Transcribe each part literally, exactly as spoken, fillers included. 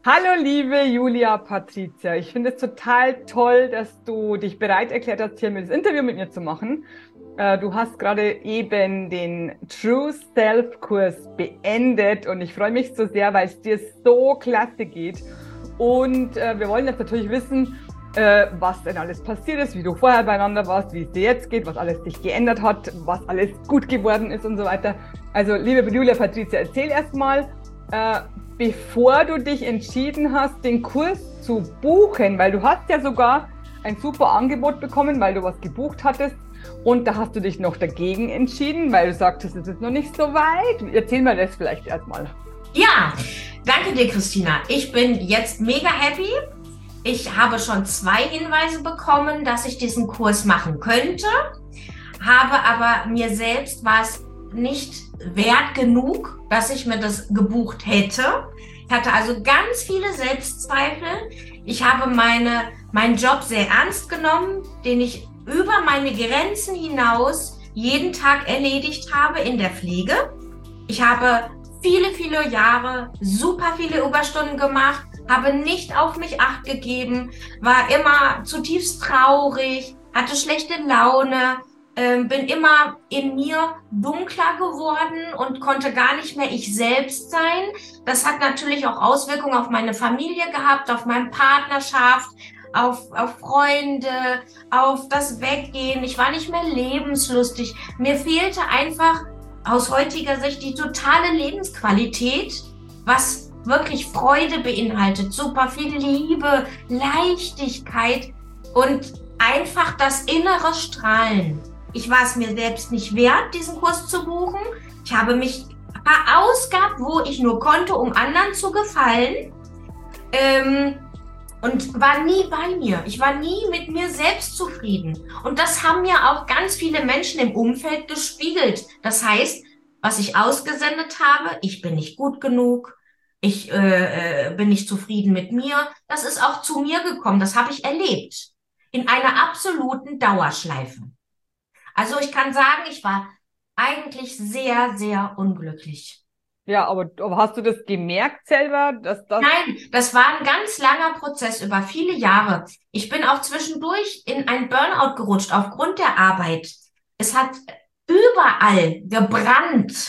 Hallo liebe Julia Patricia, ich finde es total toll, dass du dich bereit erklärt hast, hier das Interview mit mir zu machen. Äh, Du hast gerade eben den True Self Kurs beendet und ich freue mich so sehr, weil es dir so klasse geht. Und äh, wir wollen jetzt natürlich wissen, äh, was denn alles passiert ist, wie du vorher beieinander warst, wie es dir jetzt geht, was alles sich geändert hat, was alles gut geworden ist und so weiter. Also liebe Julia Patricia, erzähl erst mal, äh, bevor du dich entschieden hast, den Kurs zu buchen, weil du hast ja sogar ein super Angebot bekommen, weil du was gebucht hattest und da hast du dich noch dagegen entschieden, weil du sagtest, es ist noch nicht so weit. Erzähl mir das vielleicht erstmal. Ja, danke dir, Christina. Ich bin jetzt mega happy. Ich habe schon zwei Hinweise bekommen, dass ich diesen Kurs machen könnte, habe aber mir selbst war es nicht wert genug, dass ich mir das gebucht hätte. Ich hatte also ganz viele Selbstzweifel. Ich habe meine, meinen Job sehr ernst genommen, den ich über meine Grenzen hinaus jeden Tag erledigt habe in der Pflege. Ich habe viele, viele Jahre super viele Überstunden gemacht, habe nicht auf mich Acht gegeben, war immer zutiefst traurig, hatte schlechte Laune, ähm, bin immer in mir dunkler geworden und konnte gar nicht mehr ich selbst sein. Das hat natürlich auch Auswirkungen auf meine Familie gehabt, auf meine Partnerschaft, auf, auf Freunde, auf das Weggehen. Ich war nicht mehr lebenslustig. Mir fehlte einfach aus heutiger Sicht die totale Lebensqualität, was wirklich Freude beinhaltet, super viel Liebe, Leichtigkeit und einfach das innere Strahlen. Ich war es mir selbst nicht wert, diesen Kurs zu buchen. Ich habe mich verausgabt, wo ich nur konnte, um anderen zu gefallen, ähm, und war nie bei mir. Ich war nie mit mir selbst zufrieden. Und das haben mir auch ganz viele Menschen im Umfeld gespiegelt. Das heißt, was ich ausgesendet habe, ich bin nicht gut genug, ich äh, bin nicht zufrieden mit mir, das ist auch zu mir gekommen. Das habe ich erlebt. In einer absoluten Dauerschleife. Also ich kann sagen, ich war eigentlich sehr, sehr unglücklich. Ja, aber, aber hast du das gemerkt selber, dass das... Nein, das war ein ganz langer Prozess über viele Jahre. Ich bin auch zwischendurch in ein Burnout gerutscht aufgrund der Arbeit. Es hat überall gebrannt,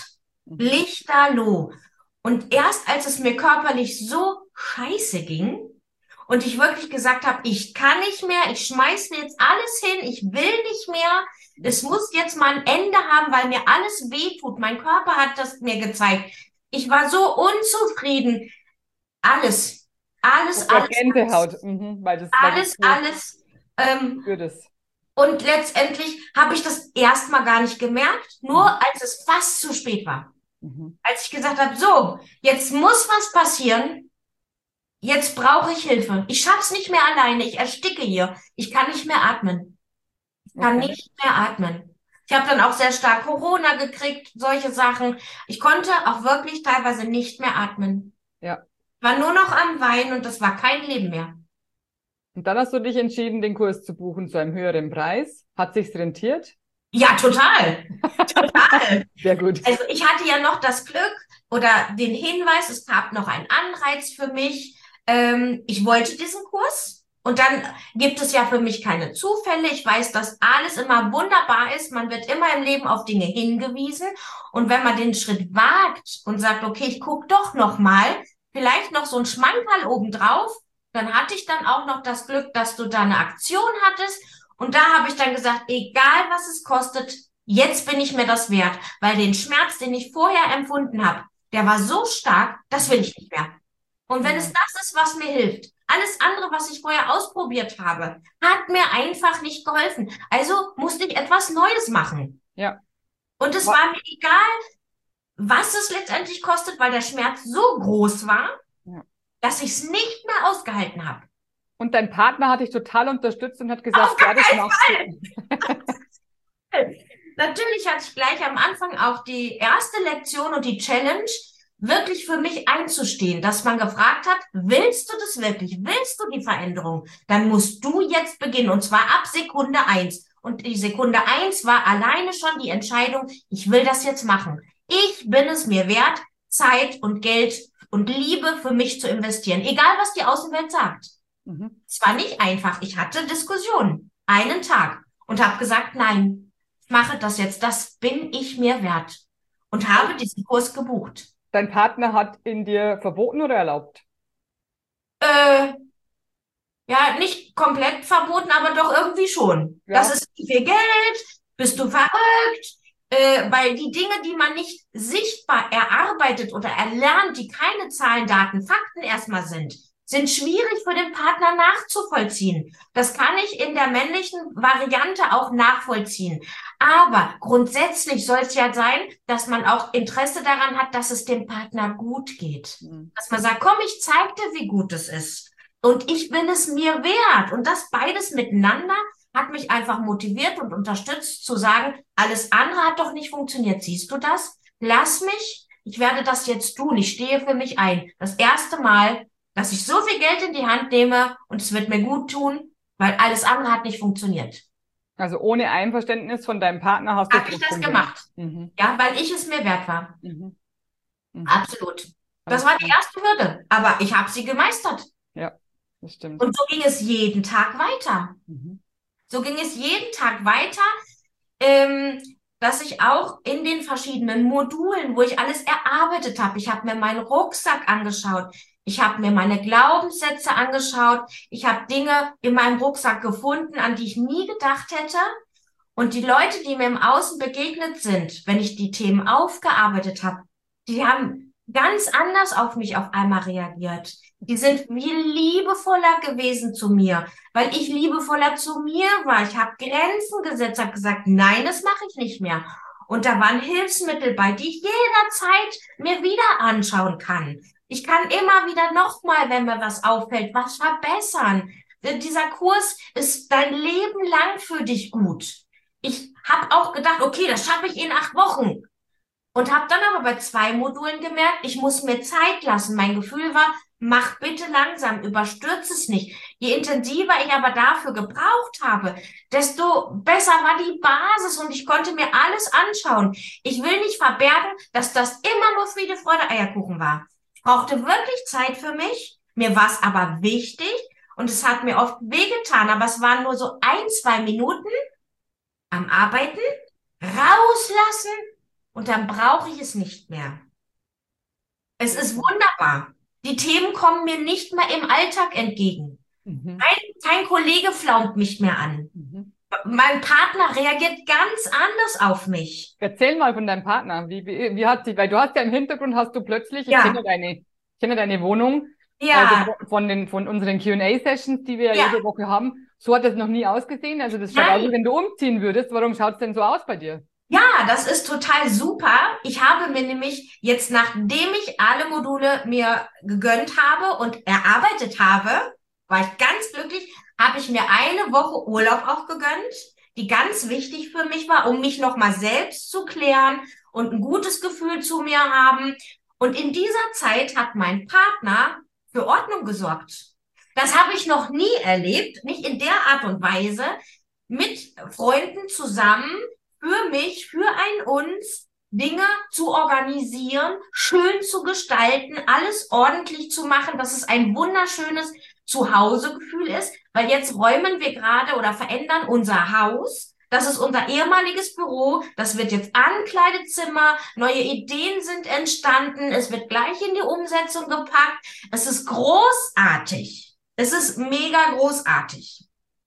lichterloh. Und erst als es mir körperlich so scheiße ging und ich wirklich gesagt habe, ich kann nicht mehr, ich schmeiße jetzt alles hin, ich will nicht mehr, es muss jetzt mal ein Ende haben, weil mir alles wehtut. Mein Körper hat das mir gezeigt. Ich war so unzufrieden. Alles, alles, Ja, alles, Gänsehaut, mhm, weil das, weil alles, das alles. Ähm, für das. und letztendlich habe ich das erstmal gar nicht gemerkt, nur Mhm. als es fast zu spät war. Mhm. Als ich gesagt habe, so, jetzt muss was passieren, jetzt brauche ich Hilfe. Ich schaff's nicht mehr alleine, ich ersticke hier. Ich kann nicht mehr atmen. Ich kann Okay. nicht mehr atmen. Ich habe dann auch sehr stark Corona gekriegt, solche Sachen. Ich konnte auch wirklich teilweise nicht mehr atmen. Ja. War nur noch am Weinen und das war kein Leben mehr. Und dann hast du dich entschieden, den Kurs zu buchen zu einem höheren Preis. Hat sich's rentiert? Ja, total. Total. Sehr gut. Also ich hatte ja noch das Glück oder den Hinweis, es gab noch einen Anreiz für mich. Ähm, ich wollte diesen Kurs und dann gibt es ja für mich keine Zufälle. Ich weiß, dass alles immer wunderbar ist. Man wird immer im Leben auf Dinge hingewiesen. Und wenn man den Schritt wagt und sagt, okay, ich gucke doch noch mal, vielleicht noch so ein Schmankerl obendrauf, dann hatte ich dann auch noch das Glück, dass du da eine Aktion hattest. Und da habe ich dann gesagt, egal was es kostet, jetzt bin ich mir das wert, weil den Schmerz, den ich vorher empfunden habe, der war so stark, das will ich nicht mehr. Und wenn es das ist, was mir hilft, alles andere, was ich vorher ausprobiert habe, hat mir einfach nicht geholfen. Also musste ich etwas Neues machen. Ja. Und es Wa- war mir egal, was es letztendlich kostet, weil der Schmerz so groß war, Ja. dass ich es nicht mehr ausgehalten habe. Und dein Partner hat dich total unterstützt und hat gesagt, Auf gar ja, das keinen machst du. Natürlich hatte ich gleich am Anfang auch die erste Lektion und die Challenge, wirklich für mich einzustehen, dass man gefragt hat, willst du das wirklich? Willst du die Veränderung? Dann musst du jetzt beginnen und zwar ab Sekunde eins. Und die Sekunde eins war alleine schon die Entscheidung, ich will das jetzt machen. Ich bin es mir wert, Zeit und Geld und Liebe für mich zu investieren, egal was die Außenwelt sagt. Mhm. Es war nicht einfach. Ich hatte Diskussionen, einen Tag, und habe gesagt, nein, ich mache das jetzt, das bin ich mir wert, und habe diesen Kurs gebucht. Dein Partner hat ihn dir verboten oder erlaubt? Äh, ja, nicht komplett verboten, aber doch irgendwie schon. Ja. Das ist viel Geld, bist du verrückt? Äh, weil die Dinge, die man nicht sichtbar erarbeitet oder erlernt, die keine Zahlen, Daten, Fakten erstmal sind, sind schwierig für den Partner nachzuvollziehen. Das kann ich in der männlichen Variante auch nachvollziehen. Aber grundsätzlich soll es ja sein, dass man auch Interesse daran hat, dass es dem Partner gut geht. Mhm. Dass man sagt, komm, ich zeig dir, wie gut es ist. Und ich bin es mir wert. Und das beides miteinander hat mich einfach motiviert und unterstützt zu sagen, alles andere hat doch nicht funktioniert. Siehst du das? Lass mich. Ich werde das jetzt tun. Ich stehe für mich ein. Das erste Mal, dass ich so viel Geld in die Hand nehme und es wird mir gut tun, weil alles andere hat nicht funktioniert. Also ohne Einverständnis von deinem Partner hast du Hab ich das gemacht. Mhm. Ja, weil ich es mir wert war. Mhm. Mhm. Absolut. Das war die erste Hürde. Aber ich habe sie gemeistert. Ja, das stimmt. Und so ging es jeden Tag weiter. Mhm. So ging es jeden Tag weiter, ähm, dass ich auch in den verschiedenen Modulen, wo ich alles erarbeitet habe, ich habe mir meinen Rucksack angeschaut, ich habe mir meine Glaubenssätze angeschaut, ich habe Dinge in meinem Rucksack gefunden, an die ich nie gedacht hätte. Und die Leute, die mir im Außen begegnet sind, wenn ich die Themen aufgearbeitet habe, die haben ganz anders auf mich auf einmal reagiert. Die sind viel liebevoller gewesen zu mir, weil ich liebevoller zu mir war. Ich habe Grenzen gesetzt, habe gesagt, nein, das mache ich nicht mehr. Und da waren Hilfsmittel bei, die ich jederzeit mir wieder anschauen kann. Ich kann immer wieder nochmal, wenn mir was auffällt, was verbessern. Dieser Kurs ist dein Leben lang für dich gut. Ich habe auch gedacht, okay, das schaffe ich in acht Wochen. Und habe dann aber bei zwei Modulen gemerkt, ich muss mir Zeit lassen. Mein Gefühl war, mach bitte langsam, überstürze es nicht. Je intensiver ich aber dafür gebraucht habe, desto besser war die Basis und ich konnte mir alles anschauen. Ich will nicht verbergen, dass das immer nur Friede, Freude, Eierkuchen war. Ich brauchte wirklich Zeit für mich. Mir war es aber wichtig und es hat mir oft wehgetan, aber es waren nur so ein, zwei Minuten am Arbeiten, rauslassen und dann brauche ich es nicht mehr. Es ist wunderbar. Die Themen kommen mir nicht mehr im Alltag entgegen. Mhm. Kein, kein Kollege flaumt mich mehr an. Mhm. Mein Partner reagiert ganz anders auf mich. Erzähl mal von deinem Partner. Wie, wie, wie hat sich, weil du hast ja im Hintergrund hast du plötzlich, ich ja. kenne deine, ich kenne deine Wohnung, ja. also von den, von unseren Q and A-Sessions, die wir ja. jede Woche haben. So hat das noch nie ausgesehen. Also das schaut aus, wie wenn du umziehen würdest. Warum schaut es denn so aus bei dir? Ja, das ist total super. Ich habe mir nämlich jetzt, nachdem ich alle Module mir gegönnt habe und erarbeitet habe, war ich ganz glücklich, habe ich mir eine Woche Urlaub auch gegönnt, die ganz wichtig für mich war, um mich nochmal selbst zu klären und ein gutes Gefühl zu mir haben. Und in dieser Zeit hat mein Partner für Ordnung gesorgt. Das habe ich noch nie erlebt, nicht in der Art und Weise, mit Freunden zusammen, für mich, für ein uns, Dinge zu organisieren, schön zu gestalten, alles ordentlich zu machen, dass es ein wunderschönes Zuhausegefühl ist, weil jetzt räumen wir gerade oder verändern unser Haus. Das ist unser ehemaliges Büro, das wird jetzt Ankleidezimmer, neue Ideen sind entstanden, es wird gleich in die Umsetzung gepackt. Es ist großartig. Es ist mega großartig.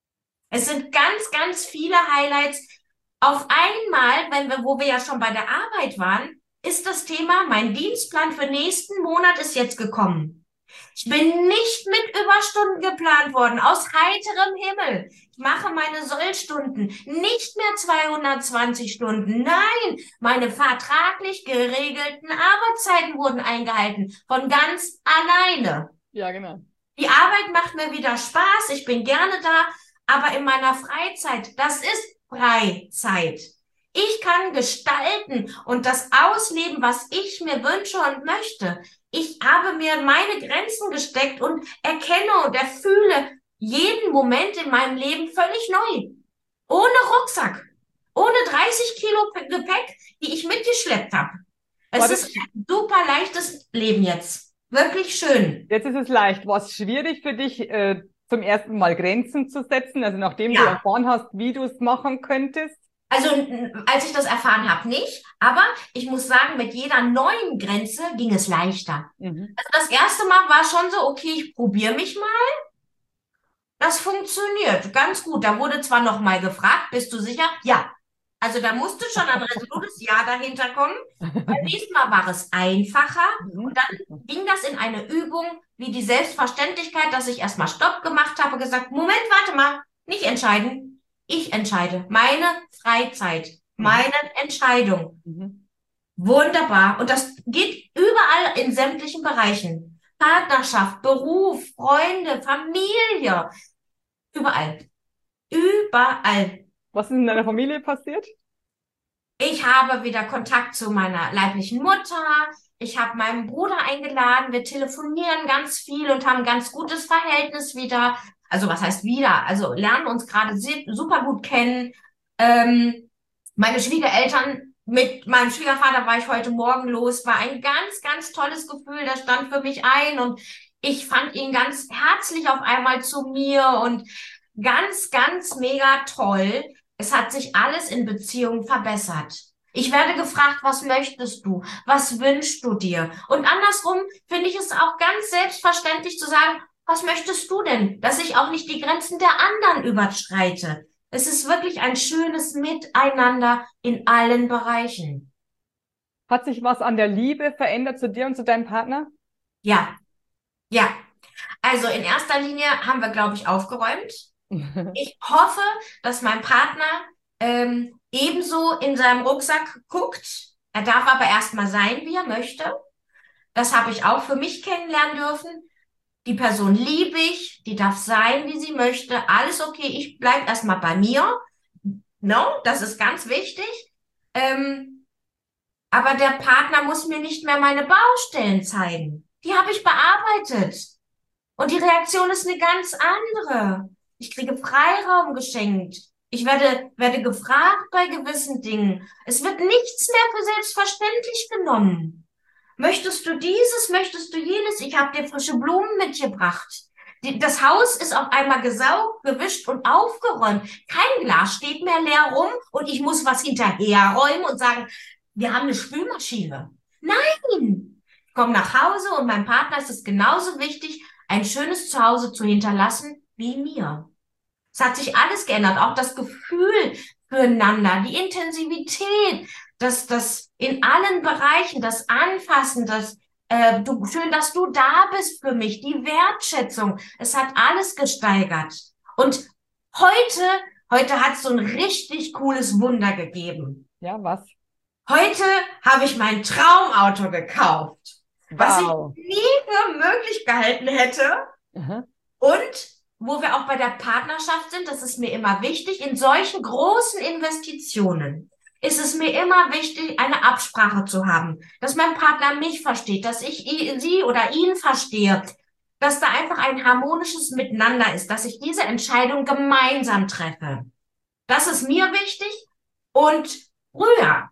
Es sind ganz, ganz viele Highlights. Auf einmal, wenn wir, wo wir ja schon bei der Arbeit waren, ist das Thema, mein Dienstplan für nächsten Monat ist jetzt gekommen. Ich bin nicht mit Überstunden geplant worden, aus heiterem Himmel. Ich mache meine Sollstunden, nicht mehr zweihundertzwanzig Stunden. Nein, meine vertraglich geregelten Arbeitszeiten wurden eingehalten, von ganz alleine. Ja, genau. Die Arbeit macht mir wieder Spaß, ich bin gerne da, aber in meiner Freizeit, das ist Freizeit. Ich kann gestalten und das ausleben, was ich mir wünsche und möchte. Ich habe mir meine Grenzen gesteckt und erkenne und erfühle jeden Moment in meinem Leben völlig neu. Ohne Rucksack, ohne dreißig Kilo Gepäck, die ich mitgeschleppt habe. Es ist ein super leichtes Leben jetzt. wirklich schön. Jetzt ist es leicht. War es schwierig für dich, äh, zum ersten Mal Grenzen zu setzen? Also nachdem du Ja, erfahren hast, wie du es machen könntest? also n- als ich das erfahren habe, nicht. Aber ich muss sagen, mit jeder neuen Grenze ging es leichter. Mhm. Also das erste Mal war schon so, okay, ich probiere mich mal. Das funktioniert ganz gut. Da wurde zwar noch mal gefragt, bist du sicher? Ja. Also da musste schon ein resolutes Ja dahinter kommen. Beim nächsten Mal war es einfacher und Mhm. dann ging das in eine Übung wie die Selbstverständlichkeit, dass ich erstmal Stopp gemacht habe, gesagt, Moment, warte mal, nicht entscheiden. Ich entscheide. Meine Freizeit, Mhm. meine Entscheidung. Mhm. Wunderbar. Und das geht überall in sämtlichen Bereichen. Partnerschaft, Beruf, Freunde, Familie, überall. Überall. Was ist in deiner Familie passiert? Ich habe wieder Kontakt zu meiner leiblichen Mutter. Ich habe meinen Bruder eingeladen. Wir telefonieren ganz viel und haben ein ganz gutes Verhältnis wieder. Also was heißt wieder? Also lernen uns gerade se- super gut kennen. Ähm, meine Schwiegereltern, mit meinem Schwiegervater war ich heute Morgen los. War ein ganz, ganz tolles Gefühl. Der stand für mich ein und ich fand ihn ganz herzlich auf einmal zu mir und ganz, ganz mega toll. Es hat sich alles in Beziehungen verbessert. Ich werde gefragt, was möchtest du? Was wünschst du dir? Und andersrum finde ich es auch ganz selbstverständlich zu sagen, was möchtest du denn? Dass ich auch nicht die Grenzen der anderen überschreite. Es ist wirklich ein schönes Miteinander in allen Bereichen. Hat sich was an der Liebe verändert zu dir und zu deinem Partner? Ja, ja. Also in erster Linie haben wir, glaube ich, aufgeräumt. Ich hoffe, dass mein Partner ähm, ebenso in seinem Rucksack guckt. Er darf aber erstmal sein, wie er möchte. Das habe ich auch für mich kennenlernen dürfen. Die Person liebe ich, die darf sein, wie sie möchte. Alles okay, ich bleibe erstmal bei mir. No, das ist ganz wichtig. Ähm, aber der Partner muss mir nicht mehr meine Baustellen zeigen. Die habe ich bearbeitet. Und die Reaktion ist eine ganz andere. Ich kriege Freiraum geschenkt. Ich werde, werde gefragt bei gewissen Dingen. Es wird nichts mehr für selbstverständlich genommen. Möchtest du dieses, möchtest du jenes? Ich habe dir frische Blumen mitgebracht. Die, das Haus ist auf einmal gesaugt, gewischt und aufgeräumt. Kein Glas steht mehr leer rum und ich muss was hinterherräumen und sagen, wir haben eine Spülmaschine. Nein! Ich komme nach Hause und meinem Partner ist es genauso wichtig, ein schönes Zuhause zu hinterlassen wie mir. Es hat sich alles geändert, auch das Gefühl füreinander, die Intensivität, das, das in allen Bereichen, das Anfassen, das äh, du, schön, dass du da bist für mich, die Wertschätzung. Es hat alles gesteigert. Und heute, heute hat es so ein richtig cooles Wunder gegeben. Ja, was? Heute habe ich mein Traumauto gekauft, was ich Wow. nie für möglich gehalten hätte. Aha. Und wo wir auch bei der Partnerschaft sind, das ist mir immer wichtig, in solchen großen Investitionen ist es mir immer wichtig, eine Absprache zu haben, dass mein Partner mich versteht, dass ich i- sie oder ihn verstehe, dass da einfach ein harmonisches Miteinander ist, dass ich diese Entscheidung gemeinsam treffe. Das ist mir wichtig. Und früher,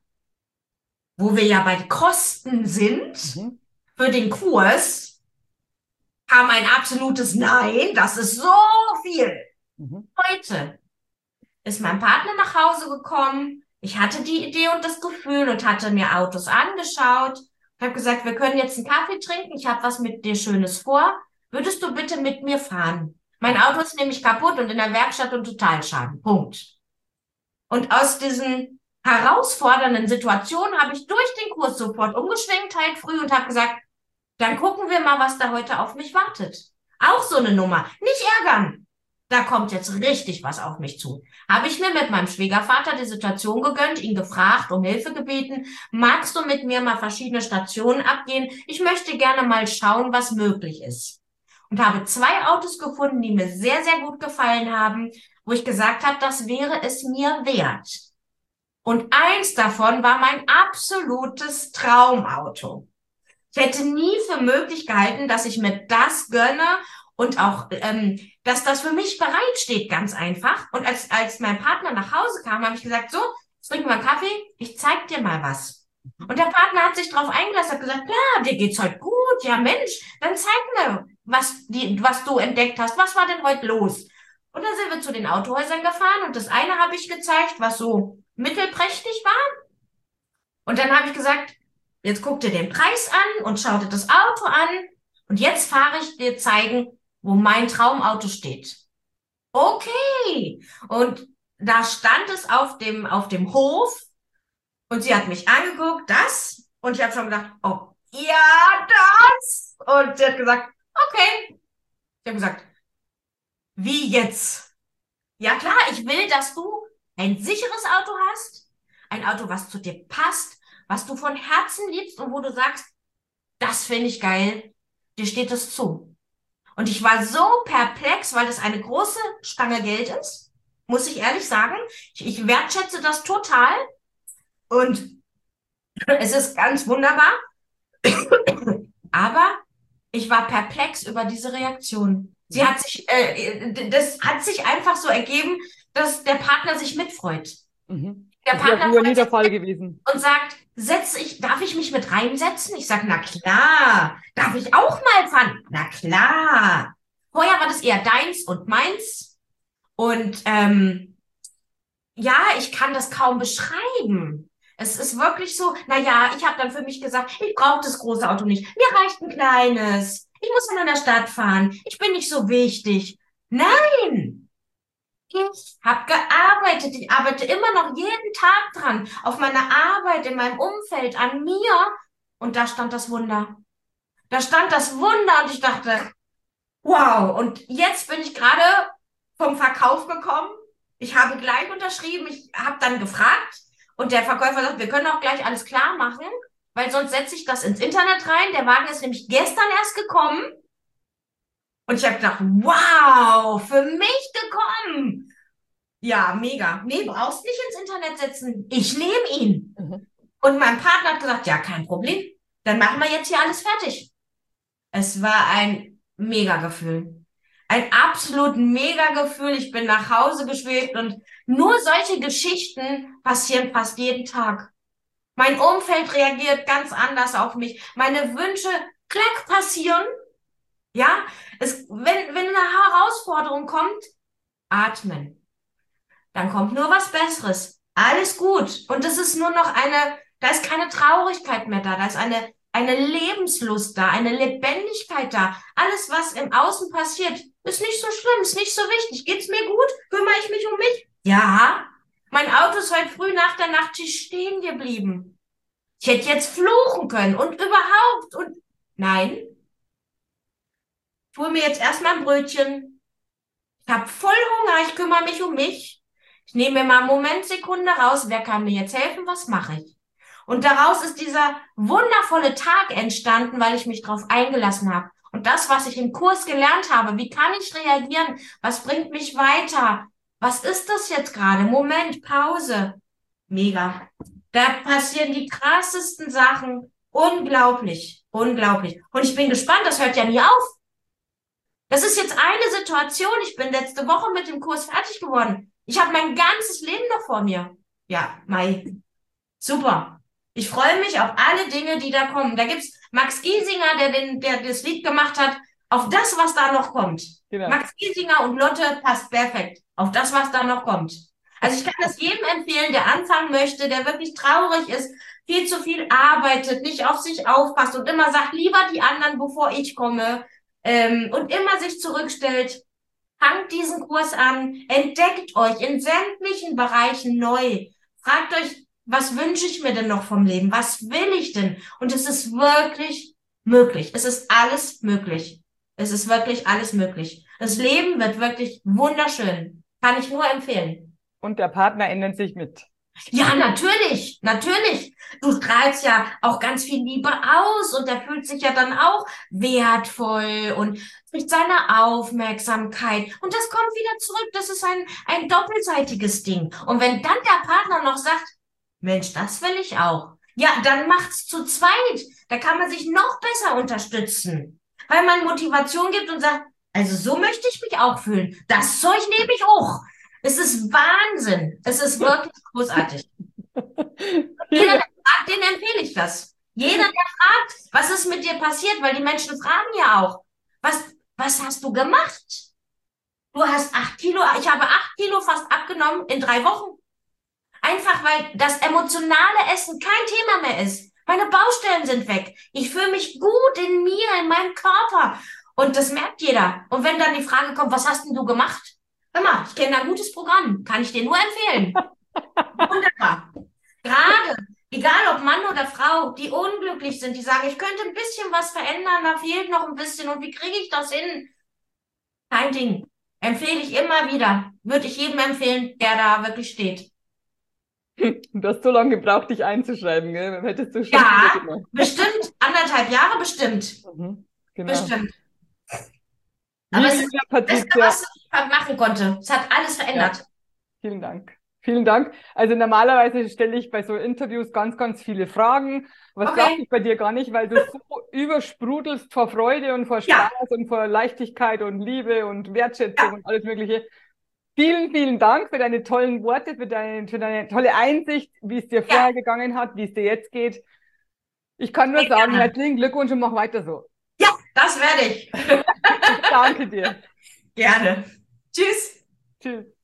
wo wir ja bei Kosten sind Mhm. für den Kurs, kam ein absolutes Nein, das ist so viel. Mhm. Heute ist mein Partner nach Hause gekommen. Ich hatte die Idee und das Gefühl und hatte mir Autos angeschaut. Ich habe gesagt, wir können jetzt einen Kaffee trinken. Ich habe was mit dir Schönes vor. Würdest du bitte mit mir fahren? Mein Auto ist nämlich kaputt und in der Werkstatt und Totalschaden. Punkt. Und aus diesen herausfordernden Situationen habe ich durch den Kurs sofort umgeschwenkt, halt früh und habe gesagt, dann gucken wir mal, was da heute auf mich wartet. Auch so eine Nummer. Nicht ärgern. Da kommt jetzt richtig was auf mich zu. Habe ich mir mit meinem Schwiegervater die Situation gegönnt, ihn gefragt, um Hilfe gebeten. Magst du mit mir mal verschiedene Stationen abgehen? Ich möchte gerne mal schauen, was möglich ist. Und habe zwei Autos gefunden, die mir sehr, sehr gut gefallen haben, wo ich gesagt habe, das wäre es mir wert. Und eins davon war mein absolutes Traumauto. Ich hätte nie für möglich gehalten, dass ich mir das gönne und auch, ähm, dass das für mich bereitsteht, ganz einfach. Und als, als mein Partner nach Hause kam, habe ich gesagt, so, jetzt trinken wir einen Kaffee, ich zeig dir mal was. Und der Partner hat sich drauf eingelassen, hat gesagt, ja, dir geht's heute gut, gut. Ja, Mensch, dann zeig mir, was, die, was du entdeckt hast. Was war denn heute los? Und dann sind wir zu den Autohäusern gefahren und das eine habe ich gezeigt, was so mittelprächtig war. Und dann habe ich gesagt, jetzt guck dir den Preis an und schau dir das Auto an. Und jetzt fahre ich dir zeigen, wo mein Traumauto steht. Okay. Und da stand es auf dem, auf dem Hof und sie hat mich angeguckt, das. Und ich habe schon gedacht, oh, ja, das. Und sie hat gesagt, okay. Ich habe gesagt, wie jetzt? Ja klar, ich will, dass du ein sicheres Auto hast, ein Auto, was zu dir passt, was du von Herzen liebst und wo du sagst, das finde ich geil, dir steht es zu. Und ich war so perplex, weil das eine große Stange Geld ist, muss ich ehrlich sagen. Ich, ich wertschätze das total und es ist ganz wunderbar. Aber ich war perplex über diese Reaktion. Sie hat sich, äh, das hat sich einfach so ergeben, dass der Partner sich mitfreut. Mhm. Der Das wäre Partner früher nie freut der sich Fall gewesen. und sagt, setz ich, darf ich mich mit reinsetzen? Ich sage, na klar. Darf ich auch mal fahren? Na klar. Vorher war das eher deins und meins. Und ähm, ja, ich kann das kaum beschreiben. Es ist wirklich so, na ja, ich habe dann für mich gesagt, ich brauche das große Auto nicht. Mir reicht ein kleines. Ich muss nur in der Stadt fahren. Ich bin nicht so wichtig. Nein! Ich habe gearbeitet. Ich arbeite immer noch jeden Tag dran. Auf meiner Arbeit, in meinem Umfeld, an mir. Und da stand das Wunder. Da stand das Wunder und ich dachte, wow. Und jetzt bin ich gerade vom Verkauf gekommen. Ich habe gleich unterschrieben. Ich habe dann gefragt. Und der Verkäufer sagt, wir können auch gleich alles klar machen, weil sonst setze ich das ins Internet rein. Der Wagen ist nämlich gestern erst gekommen. Und ich habe gedacht, wow, für mich gekommen. Ja, mega. Nee, brauchst nicht ins Internet setzen. Ich nehme ihn. Mhm. Und mein Partner hat gesagt, ja, kein Problem. Dann machen wir jetzt hier alles fertig. Es war ein Mega-Gefühl. Ein absolut Mega-Gefühl. Ich bin nach Hause geschwebt und nur solche Geschichten passieren fast jeden Tag. Mein Umfeld reagiert ganz anders auf mich. Meine Wünsche, klack, passieren. Ja, es, wenn, wenn eine Herausforderung kommt, atmen. Dann kommt nur was Besseres. Alles gut. Und es ist nur noch eine, da ist keine Traurigkeit mehr da. Da ist eine, eine Lebenslust da, eine Lebendigkeit da. Alles, was im Außen passiert, ist nicht so schlimm, ist nicht so wichtig. Geht's mir gut? Kümmere ich mich um mich? Ja. Mein Auto ist heute früh nach der Nachtschicht stehen geblieben. Ich hätte jetzt fluchen können und überhaupt und nein. Ich hole mir jetzt erstmal ein Brötchen. Ich habe voll Hunger, ich kümmere mich um mich. Ich nehme mir mal einen Moment, Sekunde raus. Wer kann mir jetzt helfen? Was mache ich? Und daraus ist dieser wundervolle Tag entstanden, weil ich mich darauf eingelassen habe. Und das, was ich im Kurs gelernt habe, wie kann ich reagieren? Was bringt mich weiter? Was ist das jetzt gerade? Moment, Pause. Mega. Da passieren die krassesten Sachen. Unglaublich, unglaublich. Und ich bin gespannt, das hört ja nie auf. Das ist jetzt eine Situation. Ich bin letzte Woche mit dem Kurs fertig geworden. Ich habe mein ganzes Leben noch vor mir. Ja, Mai. Super. Ich freue mich auf alle Dinge, die da kommen. Da gibt's Max Giesinger, der, den, der das Lied gemacht hat, auf das, was da noch kommt. Genau. Max Giesinger und Lotte passt perfekt auf das, was da noch kommt. Also ich kann das jedem empfehlen, der anfangen möchte, der wirklich traurig ist, viel zu viel arbeitet, nicht auf sich aufpasst und immer sagt, lieber die anderen, bevor ich komme, ähm, und immer sich zurückstellt. Fangt diesen Kurs an, entdeckt euch in sämtlichen Bereichen neu. Fragt euch, was wünsche ich mir denn noch vom Leben? Was will ich denn? Und es ist wirklich möglich. Es ist alles möglich. Es ist wirklich alles möglich. Das Leben wird wirklich wunderschön. Kann ich nur empfehlen. Und der Partner ändert sich mit. Ja, natürlich, natürlich. Du strahlst ja auch ganz viel Liebe aus und der fühlt sich ja dann auch wertvoll und kriegt seine Aufmerksamkeit. Und das kommt wieder zurück. Das ist ein, ein doppelseitiges Ding. Und wenn dann der Partner noch sagt, Mensch, das will ich auch. Ja, dann macht's zu zweit. Da kann man sich noch besser unterstützen. Weil man Motivation gibt und sagt, also so möchte ich mich auch fühlen. Das Zeug nehme ich auch. Es ist Wahnsinn. Es ist wirklich großartig. Jeder, der fragt, den empfehle ich das. Jeder, der fragt, was ist mit dir passiert, weil die Menschen fragen ja auch, was, was hast du gemacht? Du hast acht Kilo, ich habe acht Kilo fast abgenommen in drei Wochen. Einfach weil das emotionale Essen kein Thema mehr ist. Meine Baustellen sind weg. Ich fühle mich gut in mir, in meinem Körper. Und das merkt jeder. Und wenn dann die Frage kommt, was hast denn du gemacht? Hör mal, ich kenne ein gutes Programm. Kann ich dir nur empfehlen. Wunderbar. Gerade, egal ob Mann oder Frau, die unglücklich sind, die sagen, ich könnte ein bisschen was verändern, da fehlt noch ein bisschen. Und wie kriege ich das hin? Kein Ding. Empfehle ich immer wieder. Würde ich jedem empfehlen, der da wirklich steht. Du hast so lange gebraucht, dich einzuschreiben, gell? Hättest du schon Ja, wieder gemacht. bestimmt. Anderthalb Jahre bestimmt. Mhm, genau. Bestimmt. Aber es ist Liebe das Beste, Patricia, was ich machen konnte. Es hat alles verändert. ja, vielen Dank. Vielen Dank. Also normalerweise stelle ich bei so Interviews ganz, ganz viele Fragen. Was Okay. brauche ich bei dir gar nicht, weil du so übersprudelst vor Freude und vor Ja. Spaß und vor Leichtigkeit und Liebe und Wertschätzung Ja. und alles Mögliche. Vielen, vielen Dank für deine tollen Worte, für deine, für deine tolle Einsicht, wie es dir Ja. vorher gegangen hat, wie es dir jetzt geht. Ich kann nur Sehr sagen, gerne. herzlichen Glückwunsch und mach weiter so. Ja, das werde ich. Danke dir. Gerne. Tschüss. Tschüss.